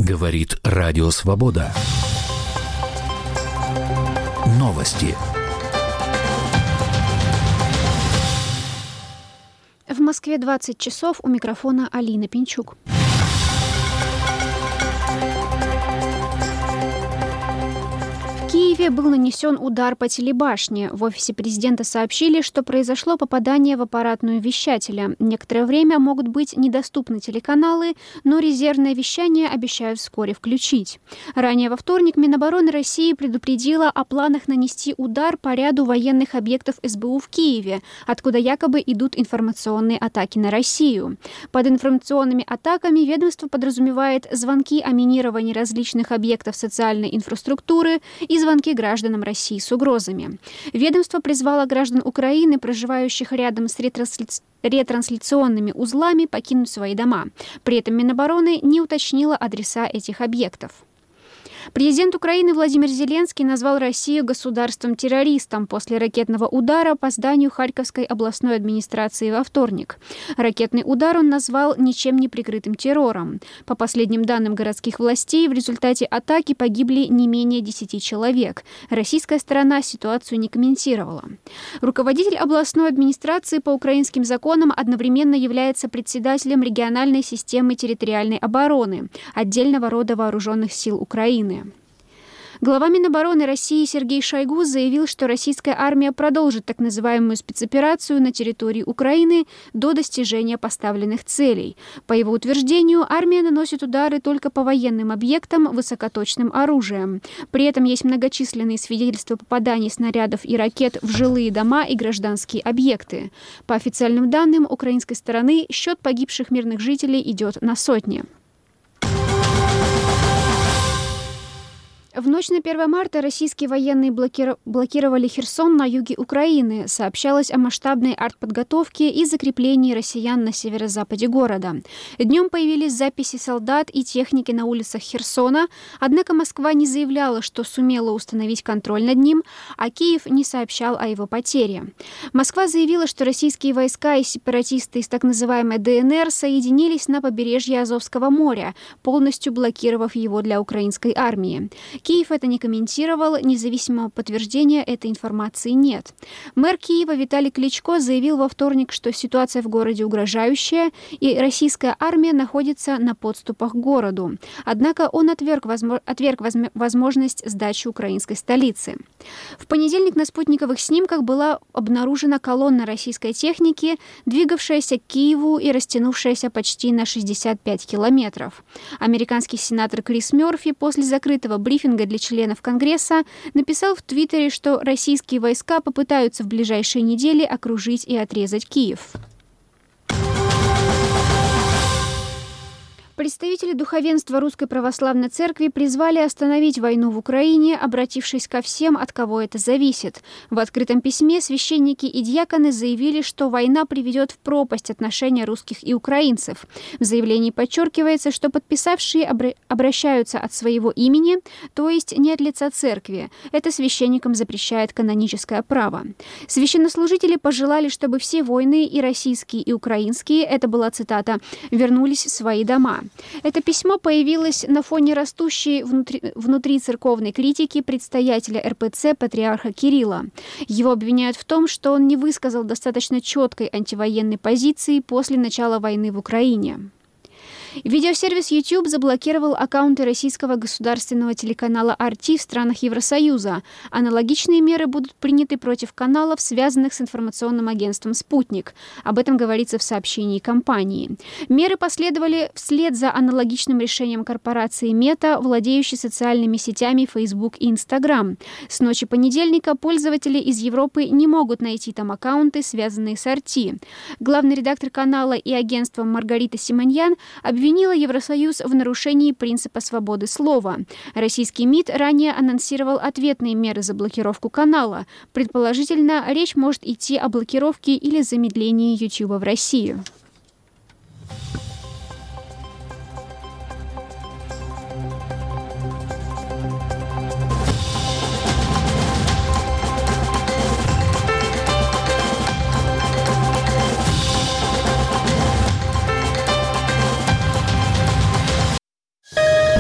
Говорит Радио Свобода. Новости. В Москве 20 часов, у микрофона Алина Пинчук. В Киеве был нанесен удар по телебашне. В офисе президента сообщили, что произошло попадание в аппаратную вещателя. Некоторое время могут быть недоступны телеканалы, но резервное вещание обещают вскоре включить. Ранее во вторник Минобороны России предупредила о планах нанести удар по ряду военных объектов СБУ в Киеве, откуда якобы идут информационные атаки на Россию. Под информационными атаками ведомство подразумевает звонки о минировании различных объектов социальной инфраструктуры и звонки гражданам России с угрозами. Ведомство призвало граждан Украины, проживающих рядом с ретрансляционными узлами, покинуть свои дома. При этом Минобороны не уточнила адреса этих объектов. Президент Украины Владимир Зеленский назвал Россию государством-террористом после ракетного удара по зданию Харьковской областной администрации во вторник. Ракетный удар он назвал ничем не прикрытым террором. По последним данным городских властей, в результате атаки погибли не менее 10 человек. Российская сторона ситуацию не комментировала. Руководитель областной администрации по украинским законам одновременно является председателем региональной системы территориальной обороны, отдельного рода вооруженных сил Украины. Глава Минобороны России Сергей Шойгу заявил, что российская армия продолжит так называемую спецоперацию на территории Украины до достижения поставленных целей. По его утверждению, армия наносит удары только по военным объектам высокоточным оружием. При этом есть многочисленные свидетельства попаданий снарядов и ракет в жилые дома и гражданские объекты. По официальным данным украинской стороны, счет погибших мирных жителей идет на сотни. В ночь на 1 марта российские военные блокировали Херсон на юге Украины. Сообщалось о масштабной артподготовке и закреплении россиян на северо-западе города. Днем появились записи солдат и техники на улицах Херсона, однако Москва не заявляла, что сумела установить контроль над ним, а Киев не сообщал о его потере. Москва заявила, что российские войска и сепаратисты из так называемой ДНР соединились на побережье Азовского моря, полностью блокировав его для украинской армии. Киев это не комментировал, независимого подтверждения этой информации нет. Мэр Киева Виталий Кличко заявил во вторник, что ситуация в городе угрожающая, и российская армия находится на подступах к городу. Однако он отверг возможность сдачи украинской столицы. В понедельник на спутниковых снимках была обнаружена колонна российской техники, двигавшаяся к Киеву и растянувшаяся почти на 65 километров. Американский сенатор Крис Мёрфи после закрытого брифинга для членов Конгресса написал в Твиттере, что российские войска попытаются в ближайшие недели окружить и отрезать Киев. Представители духовенства Русской Православной Церкви призвали остановить войну в Украине, обратившись ко всем, от кого это зависит. В открытом письме священники и диаконы заявили, что война приведет в пропасть отношения русских и украинцев. В заявлении подчеркивается, что подписавшие обращаются от своего имени, то есть не от лица церкви. Это священникам запрещает каноническое право. Священнослужители пожелали, чтобы все войны, и российские, и украинские, это была цитата, вернулись в свои дома. Это письмо появилось на фоне растущей внутри церковной критики предстоятеля РПЦ патриарха Кирилла. Его обвиняют в том, что он не высказал достаточно четкой антивоенной позиции после начала войны в Украине. Видеосервис YouTube заблокировал аккаунты российского государственного телеканала RT в странах Евросоюза. Аналогичные меры будут приняты против каналов, связанных с информационным агентством «Спутник». Об этом говорится в сообщении компании. Меры последовали вслед за аналогичным решением корпорации Meta, владеющей социальными сетями Facebook и Instagram. С ночи понедельника пользователи из Европы не могут найти там аккаунты, связанные с RT. Главный редактор канала и агентства Маргарита Симоньян обвинила Евросоюз в нарушении принципа свободы слова. Российский МИД ранее анонсировал ответные меры за блокировку канала. Предположительно, речь может идти о блокировке или замедлении YouTube в России.